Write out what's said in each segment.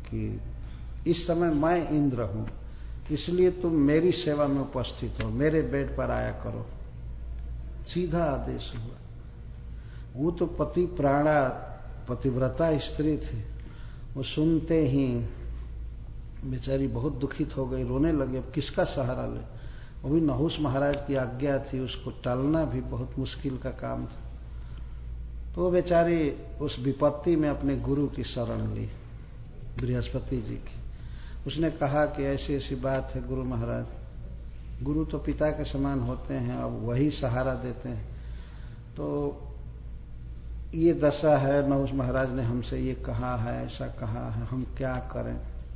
कि इस समय मैं इंद्र हूं, इसलिए तुम मेरी सेवा में उपस्थित हो, मेरे बेड पर आया करो। सीधा आदेश हुआ। वो तो पति प्राणा पतिव्रता स्त्री थी, वो सुनते ही बेचारी बहुत दुखित हो गई, रोने लगी। अब किसका सहारा ले? वो भी नहुस महाराज की आज्ञा थी, उसको टालना भी बहुत मुश्किल का काम था। तो वो बेचारी उस विपत्ति में अपने गुरु की शरण ली, बृहस्पति जी की। उसने कहा कि ऐसी ऐसी बात है गुरु महाराज। गुरु तो पिता के समान होते हैं, अब वही सहारा देते हैं। तो ये दशा है, नहुस महाराज ने हमसे ये कहा है, ऐसा कहा है, हम क्या करें?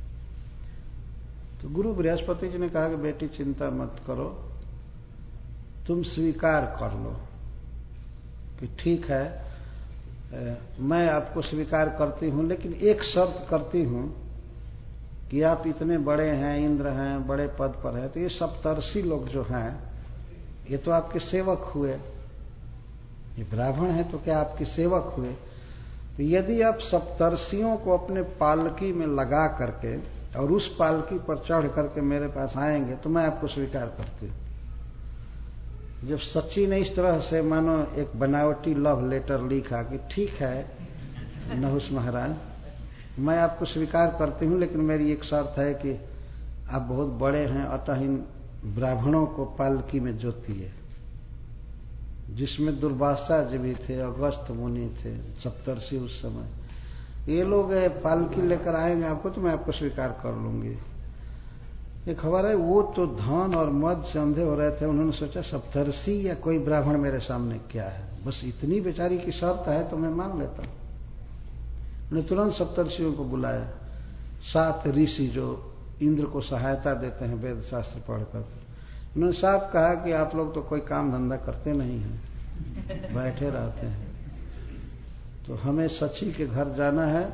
तो गुरु बृहस्पति जी ने कहा कि बेटी चिंता मत करो, तुम स्वीकार कर लो कि ठीक है, मैं आपको स्वीकार करती हूं, लेकिन एक शर्त करती हूं कि आप इतने बड़े हैं, इंद्र हैं, बड़े पद पर हैं, तो ये सप्तर्षि लोग जो हैं ये तो आपके सेवक हुए, ये ब्राह्मण है तो क्या आपके सेवक हुए? तो यदि आप सप्तर्षियों को अपने पालकी में लगा करके और उस पालकी पर चढ़ करके मेरे पास आएंगे तो मैं आपको स्वीकार करती हूं। जब सची ने इस तरह से मानो एक बनावटी लव लेटर लिखा कि ठीक है नहुस महाराज, मैं आपको स्वीकार करती हूं, लेकिन मेरी एक शर्त है कि आप बहुत बड़े हैं, अतः इन ब्राह्मणों को पालकी में जोतिए, जिसमें दुर्वासा जी भी थे, अगस्त मुनि थे, सप्तर्षि उस समय। ये लोग पालकी लेकर आएंगे आपको तो मैं आपको स्वीकार कर लूंगी। ये खबर है, वो तो धन और मद से अंधे हो रहे थे। उन्होंने सोचा सप्तर्षि या कोई ब्राह्मण मेरे सामने क्या है, बस इतनी बेचारी की शर्त है तो मैं मान लेता हूं। उन्होंने तुरंत सप्तर्षियों को बुलाया, 7 ऋषि जो इंद्र को सहायता देते हैं वेद शास्त्र पढ़कर। उन्होंने साफ कहा कि आप लोग तो कोई काम धंधा करते नहीं हैं, बैठे रहते हैं, तो हमें सची के घर जाना है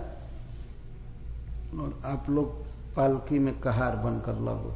और आप लोग पालकी में कहार बनकर लगो।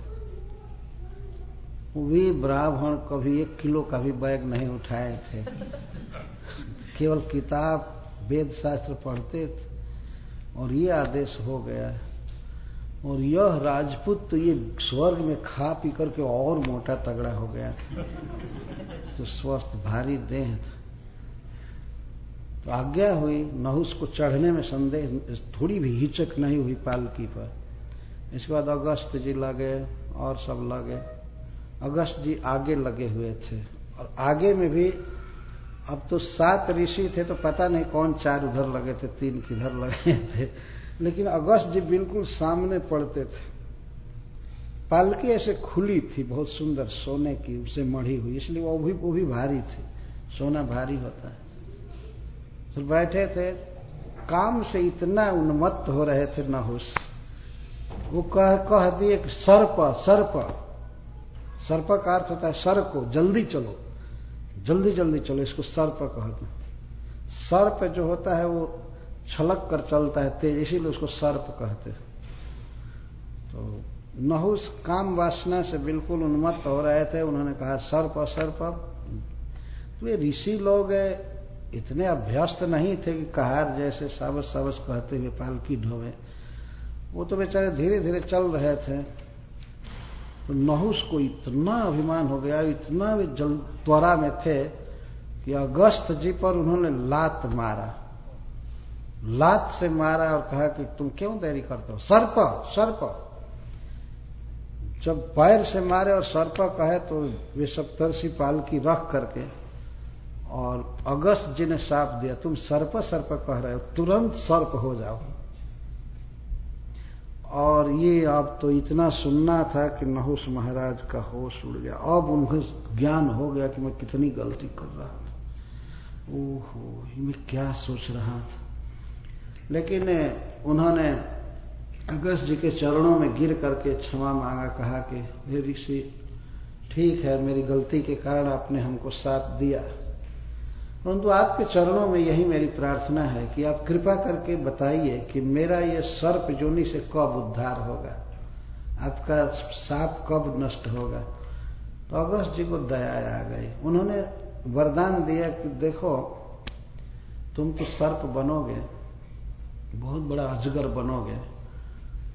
वे ब्राह्मण कभी 1 किलो का भी बैग नहीं उठाए थे, केवल किताब वेद शास्त्र पढ़ते थे, और ये आदेश हो गया। और यह राजपूत तो ये स्वर्ग में खा पी करके और मोटा तगड़ा हो गया था, तो स्वस्थ भारी देह था। तो आज्ञा हुई, नहुस को चढ़ने में संदेह, थोड़ी भी हिचक नहीं हुई पालकी पर। इसके बाद अगस्त जी लगे और सब लगे। अगस्त जी आगे लगे हुए थे, और आगे में भी अब तो 7 ऋषि थे, तो पता नहीं कौन 4 उधर लगे थे, 3 किधर लगे थे, लेकिन अगस्त जी बिल्कुल सामने पड़ते थे। पालकी ऐसे खुली थी, बहुत सुंदर सोने की, उसे मढ़ी हुई, इसलिए वो भी भारी थी, सोना भारी होता है। तो बैठे थे, काम से इतना उन्मत्त हो रहे थे नहुस, वो कह दिए कि सर्प सर्प, सर्प का अर्थ होता है सर को, जल्दी चलो, जल्दी जल्दी चलो, इसको सर्प कहते हैं। सर्प जो होता है वो छलक कर चलता है तेज, इसीलिए उसको सर्प कहते हैं। तो नहुस काम वासना से बिल्कुल उन्मत्त हो रहे थे। उन्होंने कहा सर्प सर्प। तो ये ऋषि लोग इतने अभ्यस्त नहीं थे कि कहार जैसे सावस सावस कहते हुए पालकी ढोवे, वो तो बेचारे धीरे धीरे चल रहे थे। तो नहुस को इतना अभिमान हो गया, इतना भी त्वरा में थे कि अगस्त जी पर उन्होंने लात मारा, लात से मारा और कहा कि तुम क्यों देरी करते हो, सर्प सर्प। जब पैर से मारे और सर्प कहे तो वे सप्तर्षि पालकी रख करके, और अगस्त जी ने शाप दिया, तुम सर्प सर्प कह रहे हो, तुरंत सर्प हो जाओ। और ये अब तो इतना सुनना था कि नहुस महाराज का होश उड़ गया। अब उन्हें ज्ञान हो गया कि मैं कितनी गलती कर रहा था, ओहो मैं क्या सोच रहा था। लेकिन उन्होंने अगस्त जी के चरणों में गिर करके क्षमा मांगा, कहा कि हे ऋषि ठीक है, मेरी गलती के कारण आपने हमको साथ दिया, परंतु आपके चरणों में यही मेरी प्रार्थना है कि आप कृपा करके बताइए कि मेरा ये सर्प योनि से कब उद्धार होगा, आपका साप कब नष्ट होगा। तो अगस्त जी को दया आ गई। उन्होंने वरदान दिया कि देखो तुम तो सर्प बनोगे, बहुत बड़ा अजगर बनोगे,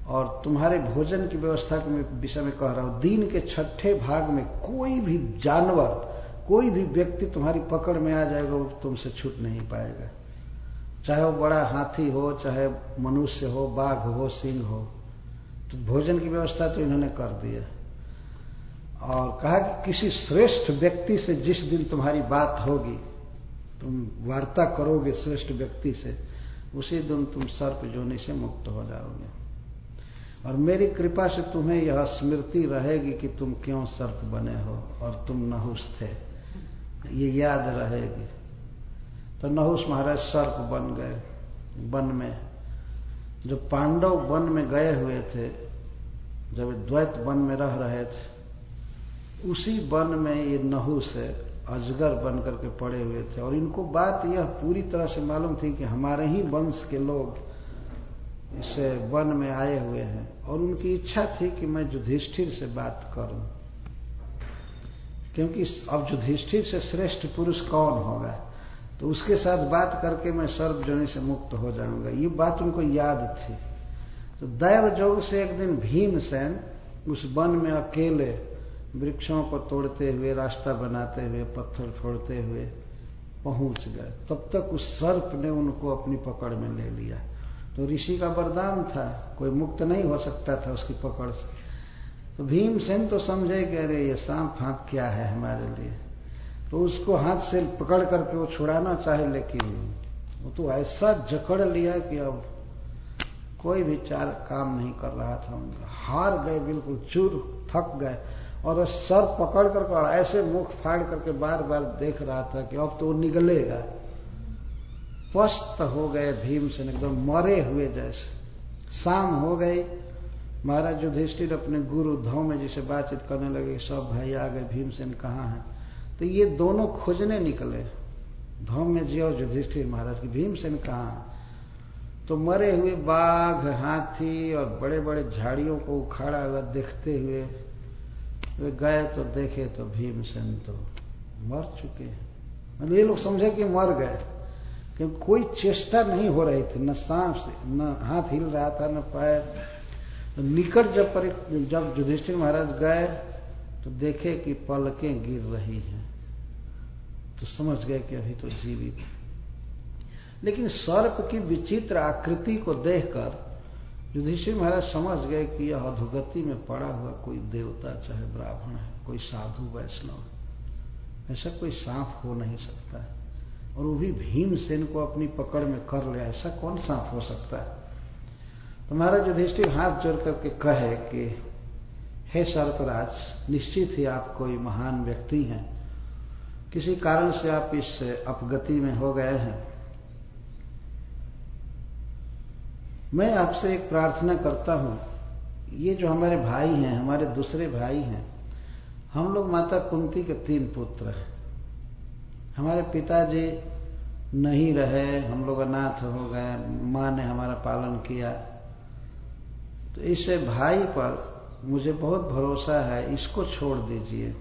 और तुम्हारे भोजन की व्यवस्था के विषय में कह रहा हूं, दिन के 6ठे भाग में कोई भी जानवर, कोई भी व्यक्ति तुम्हारी पकड़ में आ जाएगा, वो तुमसे छूट नहीं पाएगा। चाहे वो बड़ा हाथी हो, चाहे मनुष्य हो, बाघ हो, सिंह हो। तो भोजन की व्यवस्था तो इन्होंने कर दी है। और कहा कि किसी श्रेष्ठ व्यक्ति से जिस दिन तुम्हारी बात होगी, तुम वार्ता करोगे श्रेष्ठ व्यक्ति से, उसी दिन तुम सर्प योनि से मुक्त हो जाओगे। और मेरी कृपा से तुम्हें यह स्मृति रहेगी कि तुम क्यों सर्प बने हो और तुम नहुस थे, ये याद रहेगी। तो नहुस महाराज सर्प बन गए वन में। जब पांडव वन में गए हुए थे, जब द्वैत वन में रह रहे थे, उसी वन में ये नहुस अजगर बन करके पड़े हुए थे। और इनको बात यह पूरी तरह से मालूम थी कि हमारे ही वंश के लोग इस वन में आए हुए हैं, और उनकी इच्छा थी कि मैं युधिष्ठिर से बात करूं, क्योंकि अब युधिष्ठिर से श्रेष्ठ पुरुष कौन होगा, तो उसके साथ बात करके मैं सर्प योनि से मुक्त हो जाऊंगा। ये बात उनको याद थी। तो दैव योग से एक दिन भीमसेन उस वन में अकेले वृक्षों को तोड़ते हुए, रास्ता बनाते हुए, पत्थर फोड़ते हुए पहुंच गए। तब तक उस सर्प ने उनको अपनी पकड़ में ले लिया। तो ऋषि का वरदान था, कोई मुक्त नहीं हो सकता था उसकी पकड़ से। तो भीमसेन तो समझे कि अरे ये सांप फांप क्या है हमारे लिए, तो उसको हाथ से पकड़ करके वो छुड़ाना चाहे, लेकिन वो तो ऐसा जकड़ लिया कि अब कोई भी चार काम नहीं कर रहा था उनका। हार गए, बिल्कुल चूर, थक गए। और सर पकड़ करके ऐसे मुख फाड़ करके बार बार देख रहा था कि अब तो वो निगलेगा। पस्त हो गए भीमसेन, एकदम मरे हुए जैसे। शाम हो गई, महाराज युधिष्ठिर अपने गुरु धौम्य जी से बातचीत करने लगे। सब भाई आ गए, भीमसेन कहाँ है? तो ये दोनों खोजने निकले, धौम्य जी और युधिष्ठिर महाराज की, भीमसेन कहाँ? तो मरे हुए बाघ, हाथी और बड़े बड़े झाड़ियों को उखाड़ा हुआ देखते हुए वे गए, तो देखे तो भीमसेन तो मर चुके हैं। मतलब ये लोग समझे कि मर गए, क्योंकि कोई चेष्टा नहीं हो रही थी, न सांस, न हाथ हिल रहा था, न पैर। तो निकट जब युधिष्ठिर महाराज गए तो देखे कि पलकें गिर रही हैं, तो समझ गए कि अभी तो जीवित। लेकिन सर्प की विचित्र आकृति को देखकर युधिष्ठिर महाराज समझ गए कि यह अधोगति में पड़ा हुआ कोई देवता, चाहे ब्राह्मण है, कोई साधु वैष्णव, ऐसा कोई सांप हो नहीं सकता है। और वो भी भीमसेन को अपनी पकड़ में कर लिया, ऐसा कौन सांप हो सकता है? तो महाराज युधिष्ठिर हाथ जोड़ करके कहे कि हे सर्पराज, निश्चित ही आप कोई महान व्यक्ति हैं, किसी कारण से आप इस अपगति में हो गए हैं। मैं आपसे एक प्रार्थना करता हूं, ये जो हमारे भाई हैं, हमारे दूसरे भाई हैं, हम लोग माता कुंती के 3 पुत्र हैं। हमारे पिताजी नहीं रहे, हम लोग अनाथ हो गए, मां ने हमारा पालन किया। तो इस भाई पर मुझे बहुत भरोसा है, इसको छोड़ दीजिए।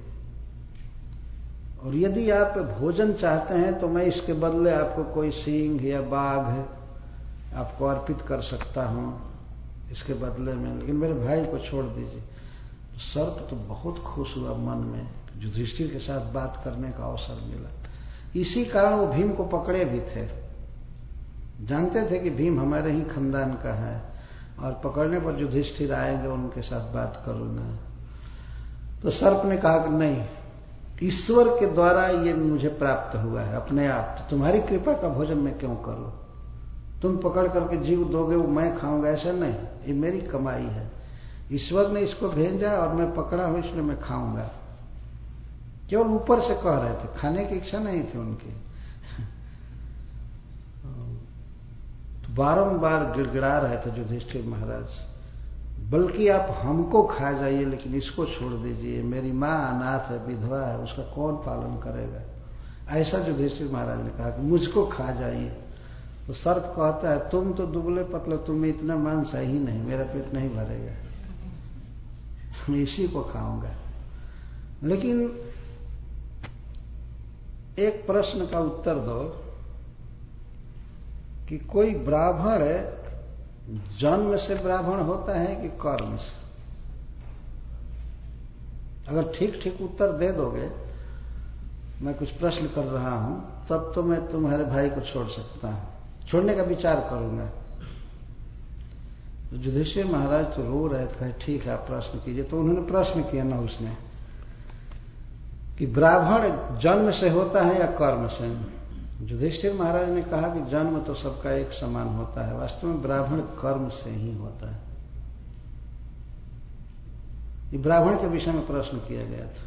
और यदि आप भोजन चाहते हैं तो मैं इसके बदले आपको कोई सिंह या बाघ आपको अर्पित कर सकता हूं इसके बदले में, लेकिन मेरे भाई को छोड़ दीजिए। तो सर्प तो बहुत खुश हुआ मन में, युधिष्ठिर के साथ बात करने का अवसर मिला। इसी कारण वो भीम को पकड़े भी थे, जानते थे कि भीम हमारे ही खानदान का है, और पकड़ने पर युधिष्ठिर आएंगे, उनके साथ बात करूंगा। तो सर्प ने कहा कि नहीं, ईश्वर के द्वारा ये मुझे प्राप्त हुआ है अपने आप, तो तुम्हारी कृपा का भोजन मैं क्यों करूं? तुम पकड़ करके जीव दोगे, वो मैं खाऊंगा, ऐसा नहीं, ये मेरी कमाई है। ईश्वर ने इसको भेजा और मैं पकड़ा हूं, इसलिए मैं खाऊंगा। केवल ऊपर से कह रहे थे, खाने की इच्छा नहीं थी उनकी। तो बारंबार गिड़गिड़ा रहे थे युधिष्ठिर महाराज, बल्कि आप हमको खा जाइए, लेकिन इसको छोड़ दीजिए, मेरी मां अनाथ है, विधवा है, उसका कौन पालन करेगा? ऐसा युधिष्ठिर महाराज ने कहा कि मुझको खा जाइए। तो सर्प कहता है, तुम तो दुबले पतले, तुम्हें इतना मांस है ही नहीं, मेरा पेट नहीं भरेगा, मैं इसी को खाऊंगा। लेकिन एक प्रश्न का उत्तर दो कि कोई ब्राह्मण जन्म से ब्राह्मण होता है कि कर्म से? अगर ठीक ठीक उत्तर दे दोगे, मैं कुछ प्रश्न कर रहा हूं, तब तो मैं तुम्हारे भाई को छोड़ सकता हूं, छोड़ने का विचार करूंगा। तो युधिष्ठिर महाराज तो रो रहे थे, ठीक है आप प्रश्न कीजिए। तो उन्होंने प्रश्न किया ना उसने कि ब्राह्मण जन्म से होता है या कर्म से? युधिष्ठिर महाराज ने कहा कि जन्म तो सबका एक समान होता है, वास्तव में ब्राह्मण कर्म से ही होता है। ये ब्राह्मण के विषय में प्रश्न किया गया था।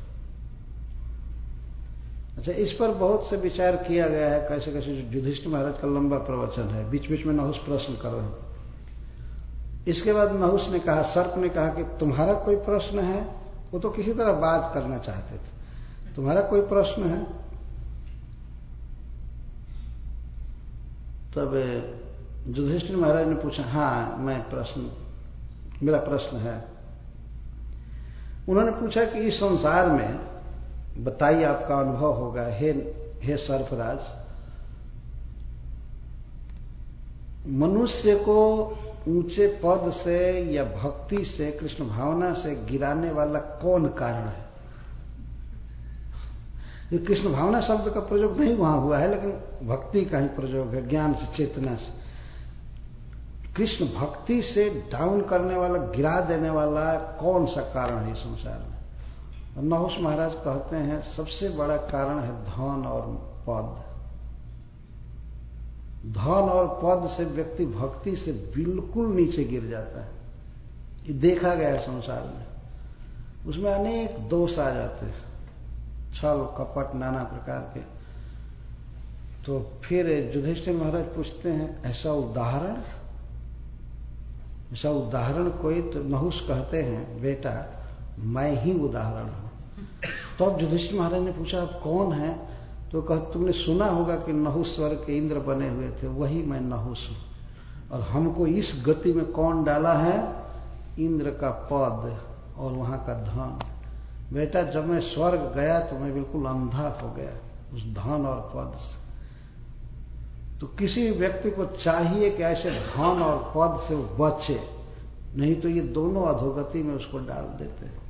अच्छा, इस पर बहुत से विचार किया गया है, कैसे कैसे। युधिष्ठिर महाराज का लंबा प्रवचन है, बीच बीच में नहुष प्रश्न कर रहे हैं। इसके बाद नहुष ने कहा, सर्प ने कहा कि तुम्हारा कोई प्रश्न है? वो तो किसी तरह बात करना चाहते थे। तुम्हारा कोई प्रश्न है? तब युधिष्ठिर महाराज ने पूछा, हाँ मेरा प्रश्न है। उन्होंने पूछा कि इस संसार में बताइए, आपका अनुभव होगा, हे सर्पराज, मनुष्य को ऊंचे पद से या भक्ति से, कृष्ण भावना से गिराने वाला कौन कारण है? ये कृष्ण भावना शब्द का प्रयोग नहीं वहां हुआ है, लेकिन भक्ति का ही प्रयोग है, ज्ञान से, चेतना से। कृष्ण भक्ति से डाउन करने वाला, गिरा देने वाला कौन सा कारण है इस संसार में? नहुष महाराज कहते हैं सबसे बड़ा कारण है धन और पद। धन और पद से व्यक्ति भक्ति से बिल्कुल नीचे गिर जाता है। ये देखा गया है संसार में। उसमें अनेक दोष आ जाते हैं, छल कपट नाना प्रकार के। तो फिर युधिष्ठिर महाराज पूछते हैं, ऐसा उदाहरण कोई? तो नहुष कहते हैं, बेटा मैं ही उदाहरण हूं। तो अब युधिष्ठिर महाराज ने पूछा, आप कौन है? तो तुमने सुना होगा कि नहुष स्वर्ग के इंद्र बने हुए थे, वही मैं नहुष हूं। और हमको इस गति में कौन डाला है? इंद्र का पद और वहां का धन। बेटा जब मैं स्वर्ग गया तो मैं बिल्कुल अंधा हो गया उस धन और पद से। तो किसी व्यक्ति को चाहिए कि ऐसे धन और पद से वो बचे, नहीं तो ये दोनों अधोगति में उसको डाल देते हैं।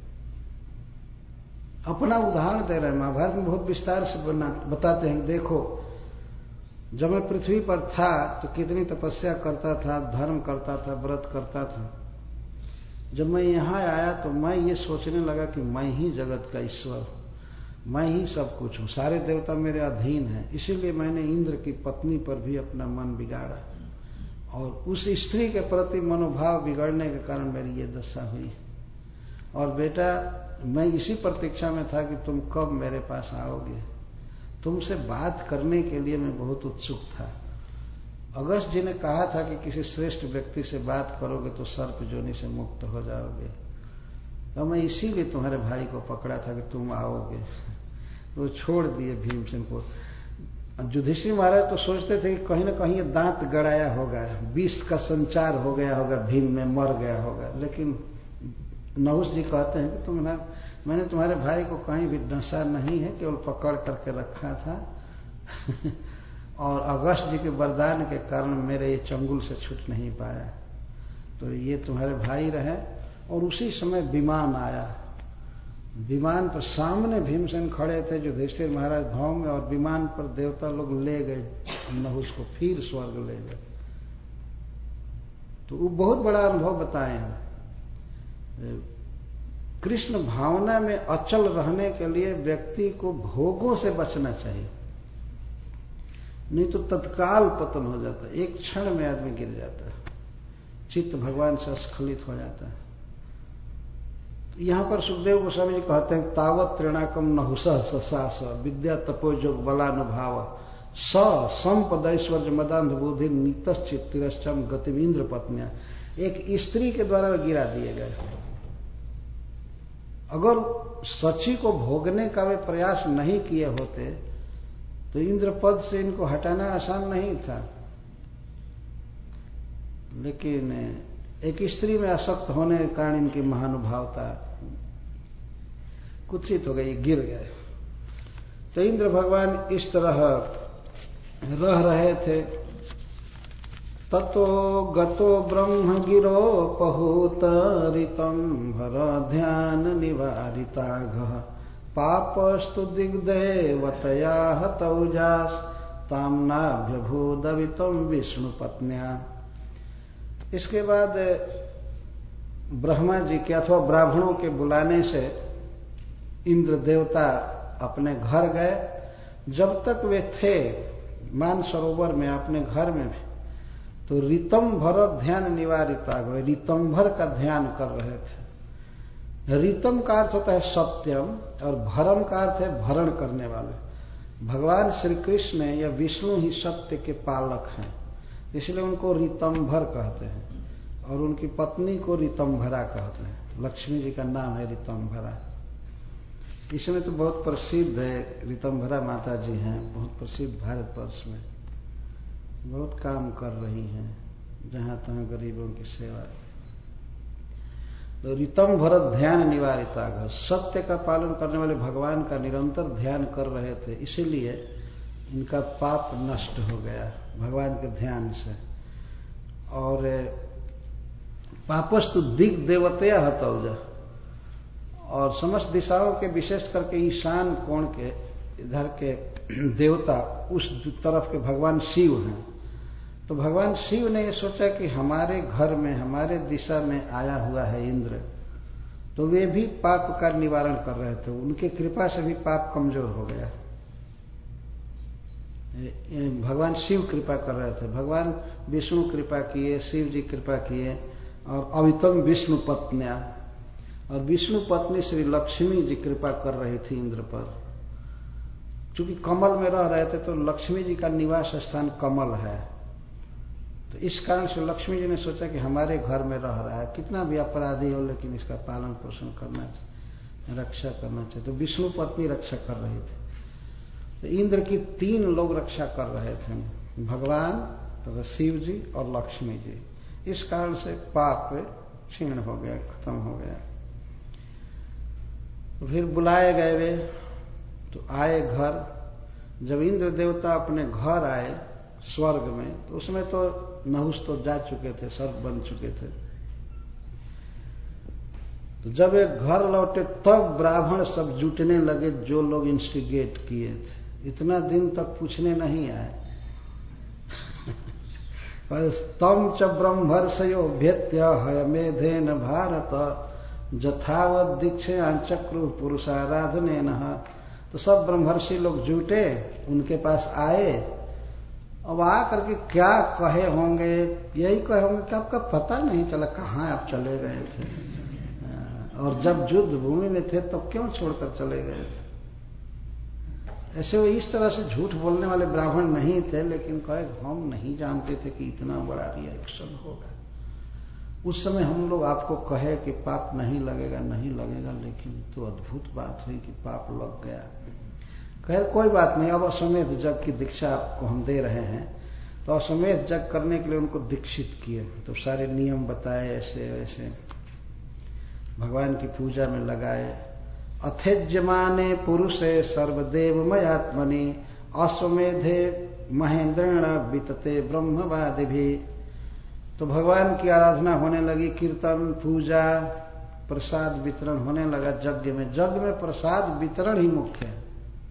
अपना उदाहरण दे रहे हैं, महाभारत में बहुत विस्तार से बताते हैं। देखो, जब मैं पृथ्वी पर था तो कितनी तपस्या करता था, धर्म करता था, व्रत करता था। जब मैं यहां आया तो मैं ये सोचने लगा कि मैं ही जगत का ईश्वर हूं, मैं ही सब कुछ हूं, सारे देवता मेरे अधीन हैं। इसीलिए मैंने इंद्र की पत्नी पर भी अपना मन बिगाड़ा, और उस स्त्री के प्रति मनोभाव बिगड़ने के कारण मेरी ये दशा हुई। और बेटा मैं इसी प्रतीक्षा में था कि तुम कब मेरे पास आओगे। तुमसे बात करने के लिए मैं बहुत उत्सुक था। अगस्त जी ने कहा था कि किसी श्रेष्ठ व्यक्ति से बात करोगे तो सर्प योनि से मुक्त हो जाओगे। तो मैं इसीलिए तुम्हारे भाई को पकड़ा था कि तुम आओगे। तो छोड़ दिए भीमसेन को। युधिष्ठिर महाराज तो सोचते थे कि कहीं ना कहीं ये दांत गड़ाया होगा, विष का संचार हो गया होगा, भीम में मर गया होगा। लेकिन नहुष जी कहते हैं कि मैंने तुम्हारे भाई को कहीं भी डसा नहीं है, केवल पकड़ करके रखा था। और अगस्त जी के वरदान के कारण मेरे ये चंगुल से छूट नहीं पाया। तो ये तुम्हारे भाई रहे। और उसी समय विमान आया। विमान पर सामने भीमसेन खड़े थे, युधिष्ठिर महाराज धाम में, और विमान पर देवता लोग ले गए नहुष को, फिर स्वर्ग ले गए। तो वो बहुत बड़ा अनुभव बताए हैं। कृष्ण भावना में अचल रहने के लिए व्यक्ति को भोगों से बचना चाहिए, नहीं तो तत्काल पतन हो जाता है। एक क्षण में आदमी गिर जाता है, चित्त भगवान से स्खलित हो जाता है। यहां पर सुखदेव गोस्वामी जी कहते हैं, तावत त्रिणाकम नहुषः ससास विद्या तपोजोग बलानुभाव स संपदैश्वर्य मदांध बुद्धि नीतश्चित तिरश्चम गतिम इंद्र पत्निया। एक स्त्री के द्वारा गिरा दिए गए। अगर सची को भोगने का वे प्रयास नहीं किए होते तो इंद्र पद से इनको हटाना आसान नहीं था। लेकिन एक स्त्री में आसक्त होने के कारण इनकी महानुभावता कुत्सित हो गई, गिर गए। तो इंद्र भगवान इस तरह रह रहे थे। ततो गतो ब्रह्मगिरोपहूत ऋतंभर ध्यान निवारिताघ पापस्तु दिग्देवतया हतौजास ताम्नाभ्यभूदवितं विष्णुपत्न्या। इसके बाद ब्रह्मा जी के अथवा ब्राह्मणों के बुलाने से इंद्र देवता अपने घर गए। जब तक वे थे मानसरोवर में अपने घर में भी, तो ऋतंभर ध्यान निवारिता गए, ऋतंभर का ध्यान कर रहे थे। ऋतम का अर्थ होता है सत्यम और भरम का अर्थ है भरण करने वाले। भगवान श्री कृष्ण या विष्णु ही सत्य के पालक हैं, इसलिए उनको ऋतंभर कहते हैं, और उनकी पत्नी को ऋतंभरा कहते हैं। लक्ष्मी जी का नाम है ऋतंभरा। इसमें तो बहुत प्रसिद्ध है, ऋतंभरा माता जी हैं, बहुत प्रसिद्ध भारतवर्ष में, बहुत काम कर रही हैं जहां तहां गरीबों की सेवा। तो ऋतंभर ध्यान निवारिता, सत्य का पालन करने वाले भगवान का निरंतर ध्यान कर रहे थे, इसीलिए इनका पाप नष्ट हो गया भगवान के ध्यान से। और पापस्तु दिग देवतया हतौजा, और समस्त दिशाओं के विशेष करके ईशान कोण के इधर के देवता उस तरफ के भगवान शिव हैं। तो भगवान शिव ने ये सोचा कि हमारे घर में, हमारे दिशा में आया हुआ है इंद्र, तो वे भी पाप का निवारण कर रहे थे, उनकी कृपा से भी पाप कमजोर हो गया। भगवान शिव कृपा कर रहे थे, भगवान विष्णु कृपा किए, शिव जी कृपा किए, और अवितम विष्णु पत्न्या, और विष्णु पत्नी श्री लक्ष्मी जी कृपा कर रही थी इंद्र पर। चूंकि कमल में रह रहे थे तो लक्ष्मी जी का निवास स्थान कमल है, तो इस कारण से लक्ष्मी जी ने सोचा कि हमारे घर में रह रहा है, कितना भी अपराधी हो लेकिन इसका पालन पोषण करना चाहिए, रक्षा करना चाहिए। तो विष्णु पत्नी रक्षा कर रही थी, तो इंद्र की 3 लोग रक्षा कर रहे थे, भगवान तथा शिव जी और लक्ष्मी जी। इस कारण से पाप क्षीण हो गया, खत्म हो गया। फिर बुलाए गए वे, तो आए घर। जब इंद्र देवता अपने घर आए स्वर्ग में, तो उसमें तो नहुस तो जा चुके थे, सर्प बन चुके थे। तो जब एक घर लौटे तब ब्राह्मण सब जुटने लगे, जो लोग इंस्टिगेट किए थे। इतना दिन तक पूछने नहीं आए। तम च ब्रह्मर्षयो भेत्य हयमेधेन भारत जथावत दीक्षां चक्रु पुरुषाराधनेन। तो सब ब्रह्मर्षि लोग जुटे, उनके पास आए। अब आकर के क्या कहे होंगे, यही कहे होंगे कि आपका पता नहीं चला कहाँ आप चले गए थे, और जब युद्ध भूमि में थे तब क्यों छोड़कर चले गए थे। ऐसे वो इस तरह से झूठ बोलने वाले ब्राह्मण नहीं थे, लेकिन कहे हम नहीं जानते थे कि इतना बड़ा रिएक्शन होगा। उस समय हम लोग आपको कहे कि पाप नहीं लगेगा, नहीं लगेगा, लेकिन तो अद्भुत बात हुई कि पाप लग गया। खैर कोई बात नहीं, अब अश्वमेध यज्ञ की दीक्षा आपको हम दे रहे हैं। तो अश्वमेध यज्ञ करने के लिए उनको दीक्षित किए, तो सारे नियम बताए, ऐसे वैसे भगवान की पूजा में लगाए। अथेज्यमाने पुरुषे सर्वदेवमयात्मनि अश्वमेधे महेंद्रेण वितते ब्रह्मवादि भी। तो भगवान की आराधना होने लगी, कीर्तन, पूजा, प्रसाद वितरण होने लगा यज्ञ में। यज्ञ में प्रसाद वितरण ही मुख्य है,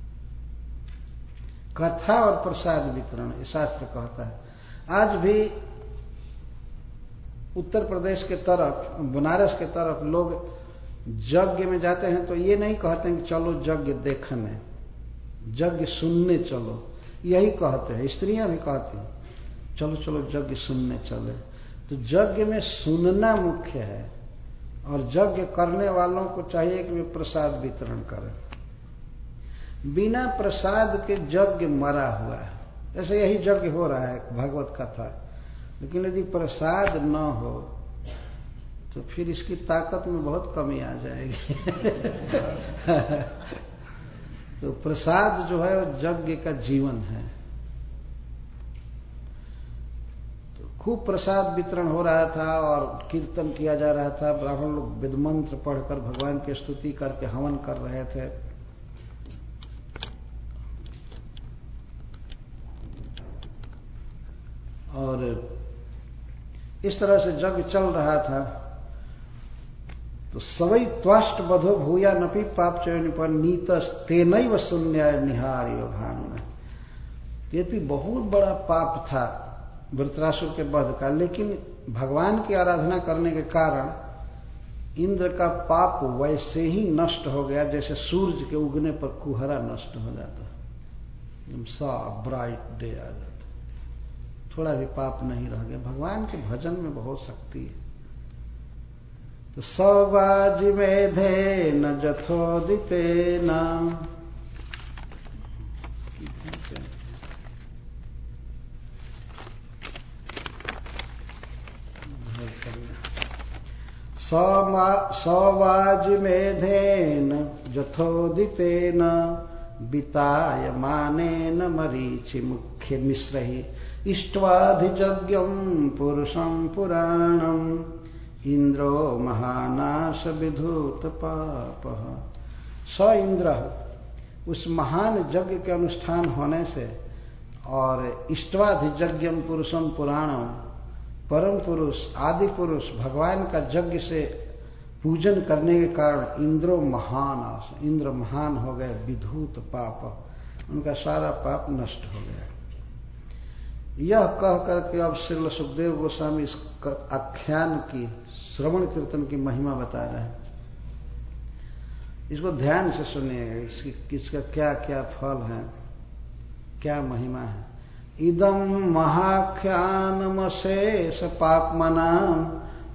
कथा और प्रसाद वितरण, शास्त्र कहता है। आज भी उत्तर प्रदेश के तरफ, बनारस के तरफ लोग यज्ञ में जाते हैं तो ये नहीं कहते हैं कि चलो यज्ञ देखने, यज्ञ सुनने चलो, यही कहते हैं। स्त्रियां भी कहती हैं चलो चलो यज्ञ सुनने चले। तो यज्ञ में सुनना मुख्य है, और यज्ञ करने वालों को चाहिए कि वे प्रसाद वितरण करें। बिना प्रसाद के यज्ञ मरा हुआ है। ऐसे यही यज्ञ हो रहा है भागवत कथा, लेकिन यदि प्रसाद न हो तो फिर इसकी ताकत में बहुत कमी आ जाएगी। तो प्रसाद जो है वो यज्ञ का जीवन है। तो खूब प्रसाद वितरण हो रहा था और कीर्तन किया जा रहा था। ब्राह्मण लोग वेद मंत्र पढ़कर भगवान की स्तुति करके हवन कर रहे थे। और इस तरह से यज्ञ चल रहा था। तो सवै त्वाष्ट बधो भूया नपी पाप चयन पर नीत तेनैव शून्याय निहार्य भानु। ये भी बहुत बड़ा पाप था वृत्रासुर के वध का, लेकिन भगवान की आराधना करने के कारण इंद्र का पाप वैसे ही नष्ट हो गया जैसे सूरज के उगने पर कुहरा नष्ट हो जाता, एकदम साफ ब्राइट डे आ जाता, थोड़ा भी पाप नहीं रह गया। भगवान के भजन में बहुत शक्ति है। तो सौवाजि मेधे न जथोदिते न सौवाजि मेधेन जथोदितेन वितायमानेन मरीचि मुख्य मिश्रहि इष्ट्वाधिजज्ञं पुरुषं पुराणम् इंद्रो महानाश विधूत पापः। स इंद्र, उस महान यज्ञ के अनुष्ठान होने से और इष्ट्वाधिजज्ञं पुरुषं पुराणम, परम पुरुष आदि पुरुष भगवान का यज्ञ से पूजन करने के कारण इंद्रो महानाश, इंद्र महान हो गए, विधूत पाप, उनका सारा पाप नष्ट हो गया। यह कह करके अब श्रील सुखदेव गोस्वामी इस आख्यान की श्रवण कीर्तन की महिमा बता रहे हैं। इसको ध्यान से सुनिएगा, इसका क्या क्या फल है, क्या महिमा है। इदं महाख्यानमशेष पाप्मनां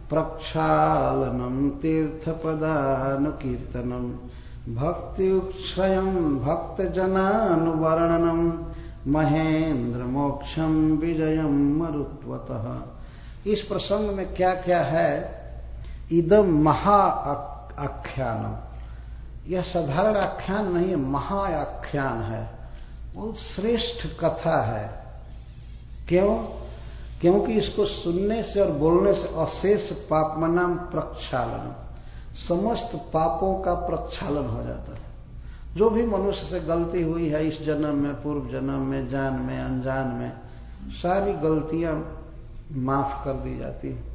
प्रक्षालनं तीर्थपदानुकीर्तनं भक्त्युक्षयं भक्तजनानुवर्णनं महेन्द्र मोक्षं विजयं मरुत्वतः। इस प्रसंग में क्या क्या है? इदं महाआख्यानम, यह साधारण आख्यान नहीं है, महाआख्यान है, बहुत श्रेष्ठ कथा है। क्यों? क्योंकि इसको सुनने से और बोलने से अशेष पापमनाम प्रक्षालन, समस्त पापों का प्रक्षालन हो जाता है। जो भी मनुष्य से गलती हुई है इस जन्म में, पूर्व जन्म में, जान में, अनजान में, सारी गलतियां माफ कर दी जाती हैं।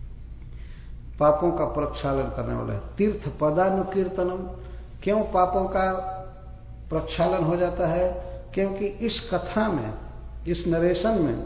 पापों का प्रक्षालन करने वाला है। तीर्थ पदानुकीर्तनम, क्यों पापों का प्रक्षालन हो जाता है? क्योंकि इस कथा में, इस नरेशन में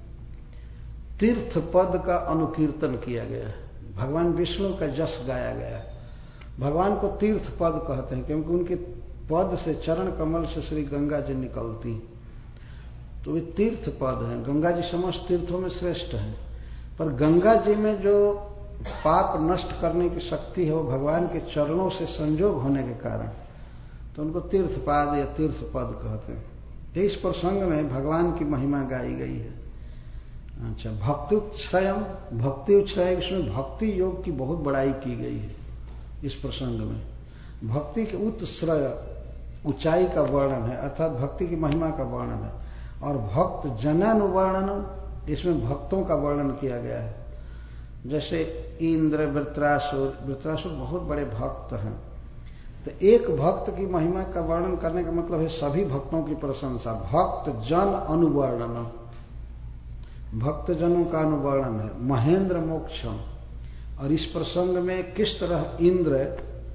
तीर्थ पद का अनुकीर्तन किया गया है। भगवान विष्णु का जस गाया गया है। भगवान को तीर्थ पद कहते हैं क्योंकि उनके पद से, चरण कमल से श्री गंगा जी निकलती, तो वे तीर्थ पद हैं। गंगा जी समस्त तीर्थों में श्रेष्ठ हैं, पर गंगा जी में जो पाप नष्ट करने की शक्ति है वो भगवान के चरणों से संजोग होने के कारण, तो उनको तीर्थपाद या तीर्थ पद कहते हैं। इस प्रसंग में भगवान की महिमा गाई गई है। अच्छा, भक्त्युक्षयम, भक्ति उच्छय, इसमें भक्ति योग की बहुत बड़ाई की गई है। इस प्रसंग में भक्ति के उत्श्रय, ऊंचाई का वर्णन है, अर्थात भक्ति की महिमा का वर्णन है। और भक्त जनानुवर्णनम, इसमें भक्तों का वर्णन किया गया है। जैसे इंद्र, वृत्रासुर, वृत्रासुर बहुत बड़े भक्त हैं, तो एक भक्त की महिमा का वर्णन करने का मतलब है सभी भक्तों की प्रशंसा। भक्त जन अनुवर्णन, भक्त जनों का अनुवर्णन है। महेंद्र मोक्षम, और इस प्रसंग में किस तरह इंद्र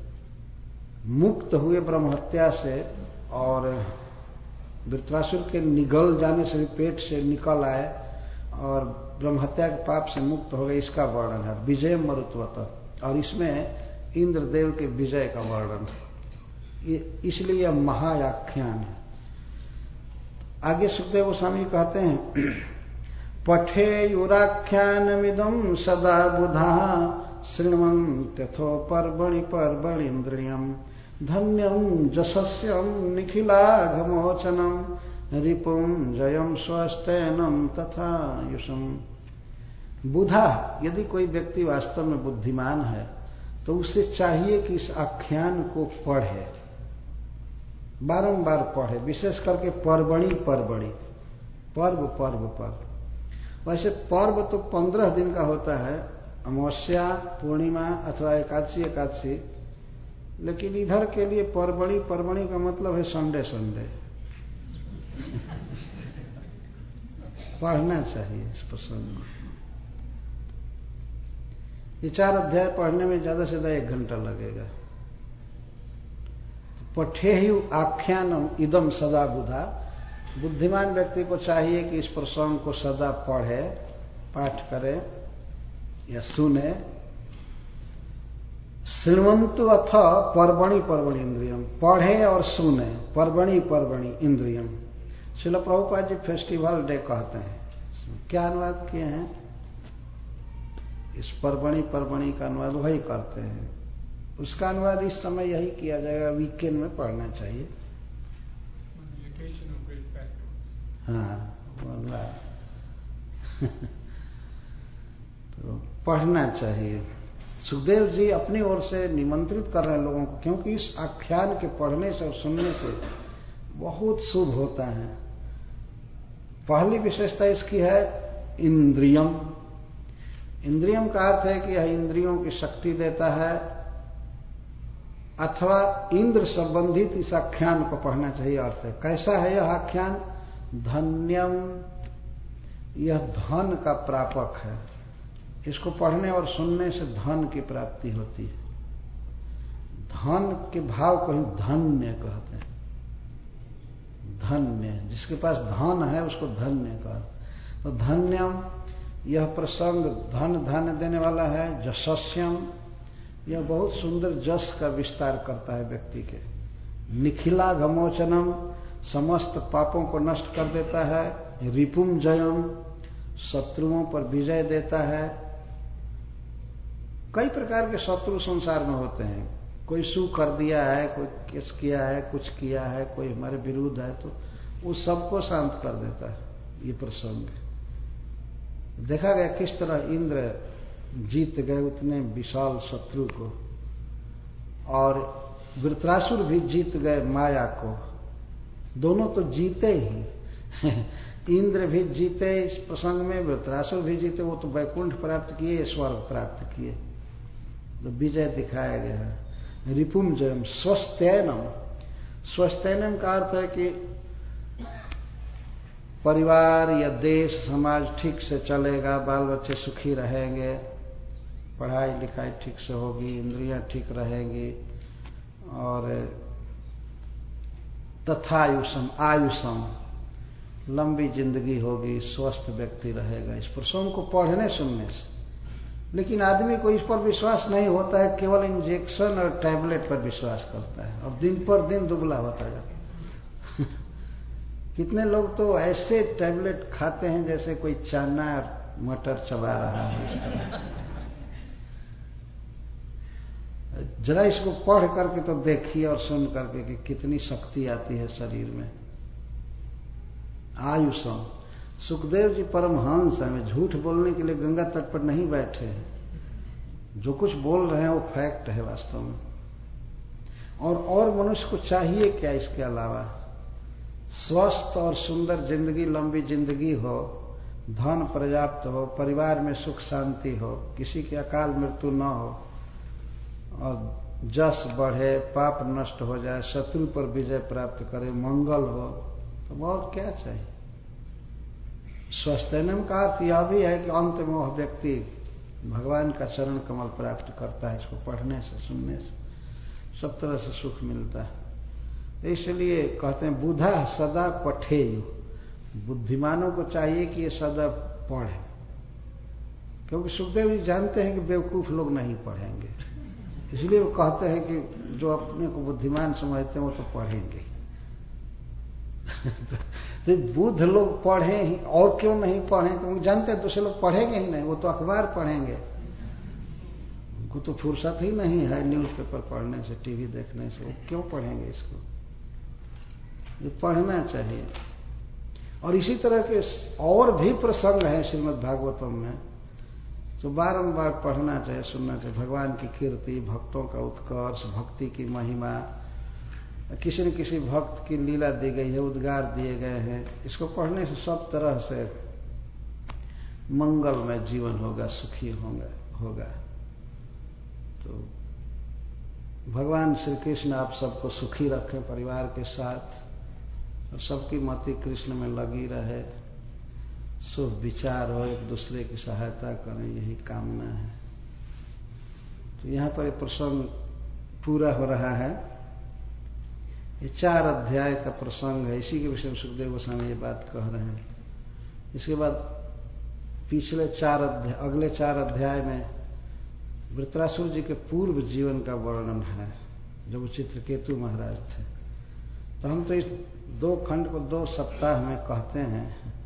मुक्त हुए ब्रह्महत्या से और वृत्रासुर के निगल जाने से भी पेट से निकल आए और ब्रह्महत्या के पाप से मुक्त हो गए, इसका वर्णन है। विजय मरुत्वतः, और इसमें इंद्रदेव के विजय का वर्णन, इसलिए यह महायाख्यान है। आगे सुखदेव गोस्वामी कहते हैं, पठेयुराख्यानमिदं सदा बुधा शृण्वन्त्यथो पर्वणि पर्वणीन्द्रियम् धन्यं जशस्यं निखिलाघमोचनं रिपुं जयं स्वस्तेनं तथा युषम्। बुधा, यदि कोई व्यक्ति वास्तव में बुद्धिमान है तो उसे चाहिए कि इस आख्यान को पढ़े, बारंबार पढ़े, विशेष करके पर्वणि पर्वणि, पर्व पर्व पर। वैसे पर्व तो 15 दिन का होता है, अमावस्या, पूर्णिमा अथवा एकादशी एकादशी, लेकिन इधर के लिए पर्वणि पर्वणि का मतलब है संडे संडे। पढ़ना चाहिए इस प्रसंग को। ये 4 अध्याय पढ़ने में ज्यादा से ज्यादा 1 घंटा लगेगा। पठेयु आख्यानम इदम सदा बुधा। बुद्धिमान व्यक्ति को चाहिए कि इस प्रसंग को सदा पढ़े, पाठ करे या सुने। शृण्वन्तु अथ पर्वणि पर्वणि इंद्रियम, पढ़े और सुने, पर्वणि पर्वणि इंद्रियम। श्रील प्रभुपाद जी फेस्टिवल डे कहते हैं। क्या अनुवाद किए हैं? इस पर्वणि पर्वणि का अनुवाद वही करते हैं। उसका अनुवाद इस समय यही किया जाएगा, वीकेंड में पढ़ना चाहिए। हाँ, वो अनुवाद तो पढ़ना चाहिए। सुखदेव जी अपनी ओर से निमंत्रित कर रहे हैं लोगों को, क्योंकि इस आख्यान के पढ़ने से और सुनने से बहुत शुभ होता है। पहली विशेषता इसकी है इंद्रियम। इंद्रियम का अर्थ है कि यह इंद्रियों की शक्ति देता है, अथवा इंद्र संबंधित इस आख्यान को पढ़ना चाहिए। अर्थ है कैसा है यह आख्यान? धन्यम, यह धन का प्रापक है। इसको पढ़ने और सुनने से धन की प्राप्ति होती है। धन के भाव को ही धन्य कहते हैं। धन्य, जिसके पास धन है उसको धन्य कहते हैं। तो धन्यम, यह प्रसंग धन धान्य देने वाला है। जशस्यम, यह बहुत सुंदर जस का विस्तार करता है व्यक्ति के। निखिला घमोचनम, समस्त पापों को नष्ट कर देता है। रिपुम जयम, शत्रुओं पर विजय देता है। कई प्रकार के शत्रु संसार में होते हैं। कोई सू कर दिया है, कोई केस किया है, कुछ किया है, कोई हमारे विरुद्ध है, तो उस सबको शांत कर देता है ये प्रसंग। देखा गया किस तरह इंद्र जीत गए उतने विशाल शत्रु को, और वृत्रासुर भी जीत गए माया को। दोनों तो जीते ही इंद्र भी जीते इस प्रसंग में, वृत्रासुर भी जीते। वो तो वैकुंठ प्राप्त किए, स्वर्ग प्राप्त किए, तो विजय दिखाया गया है। रिपुम जयम स्वस्थैनम। स्वस्थैनम का अर्थ है कि परिवार या देश समाज ठीक से चलेगा, बाल बच्चे सुखी रहेंगे, पढ़ाई लिखाई ठीक से होगी, इंद्रियां ठीक रहेंगी, और तथायुषम, आयुषम, लंबी जिंदगी होगी, स्वस्थ व्यक्ति रहेगा इस प्रसंग को पढ़ने सुनने से। लेकिन आदमी को इस पर विश्वास नहीं होता है, केवल इंजेक्शन और टैबलेट पर विश्वास करता है, और दिन पर दिन दुबला होता जाता है। कितने लोग तो ऐसे टैबलेट खाते हैं जैसे कोई चना और मटर चबा रहा है। जरा इसको पढ़ करके तो देखिए और सुन करके कि कितनी शक्ति आती है शरीर में। आयुषम, सुखदेव जी परमहंस हैं, झूठ बोलने के लिए गंगा तट पर नहीं बैठे हैं। जो कुछ बोल रहे हैं वो फैक्ट है वास्तव में। और मनुष्य को चाहिए क्या इसके अलावा? स्वस्थ और सुंदर जिंदगी, लंबी जिंदगी हो, धन पर्याप्त हो, परिवार में सुख शांति हो, किसी की अकाल मृत्यु न हो, और जस बढ़े, पाप नष्ट हो जाए, शत्रु पर विजय प्राप्त करे, मंगल हो, तो और क्या चाहिए? स्वस्थैनम का अर्थ यह भी है कि अंत में वह व्यक्ति भगवान का चरण कमल प्राप्त करता है। इसको पढ़ने से सुनने से सब तरह से सुख मिलता है। इसलिए कहते हैं बुधा सदा पठेयु। बुद्धिमानों को चाहिए कि ये सदा पढ़े, क्योंकि सुखदेव जी जानते हैं कि बेवकूफ लोग नहीं पढ़ेंगे। इसलिए वो कहते हैं कि जो अपने को बुद्धिमान समझते हैं वो तो पढ़ेंगे। तो बुद्ध लोग पढ़े ही, और क्यों नहीं पढ़ें? क्योंकि जानते हैं दूसरे लोग पढ़ेंगे ही नहीं, वो तो अखबार पढ़ेंगे। उनको तो फुर्सत ही नहीं है न्यूज़पेपर पढ़ने से, टीवी देखने से, वो क्यों पढ़ेंगे इसको? ये पढ़ना चाहिए। और इसी तरह के और भी प्रसंग हैं श्रीमद् भागवतम में, तो बारंबार पढ़ना चाहिए, सुनना चाहिए। भगवान की कीर्ति, भक्तों का उत्कर्ष, भक्ति की महिमा, किसी न किसी भक्त की लीला दी गई है, उद्गार दिए गए हैं। इसको पढ़ने से सब तरह से मंगलमय जीवन होगा, सुखी होगा। तो भगवान श्री कृष्ण आप सबको सुखी रखें परिवार के साथ, और सबकी मति कृष्ण में लगी रहे, शुभ विचार हो, एक दूसरे की सहायता करें, यही कामना है। तो यहां पर ये प्रसंग पूरा हो रहा है। ये 4 अध्याय का प्रसंग है, इसी के विषय में सुखदेव गोस्वामी ये बात कह रहे हैं। इसके बाद पिछले 4 अध्याय, अगले 4 अध्याय में वृत्रासुर जी के पूर्व जीवन का वर्णन है, जब वो चित्रकेतु महाराज थे। तो हम तो इस 2 खंड को 2 सप्ताह में कहते हैं।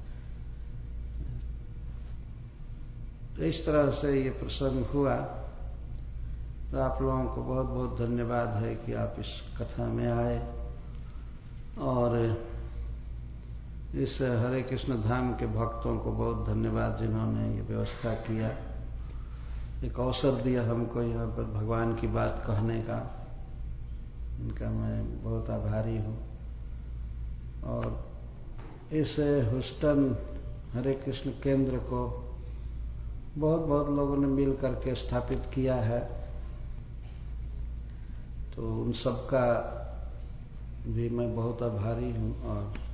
तो इस तरह से ये प्रसंग हुआ। तो आप लोगों को बहुत बहुत धन्यवाद है कि आप इस कथा में आए और इस हरे कृष्ण धाम के भक्तों को बहुत धन्यवाद जिन्होंने ये व्यवस्था किया, एक अवसर दिया हमको यहाँ पर भगवान की बात कहने का। इनका मैं बहुत आभारी हूँ। और इस ह्यूस्टन हरे कृष्ण केंद्र को बहुत बहुत लोगों ने मिल करके स्थापित किया है, तो उन सबका भी मैं बहुत आभारी हूँ। और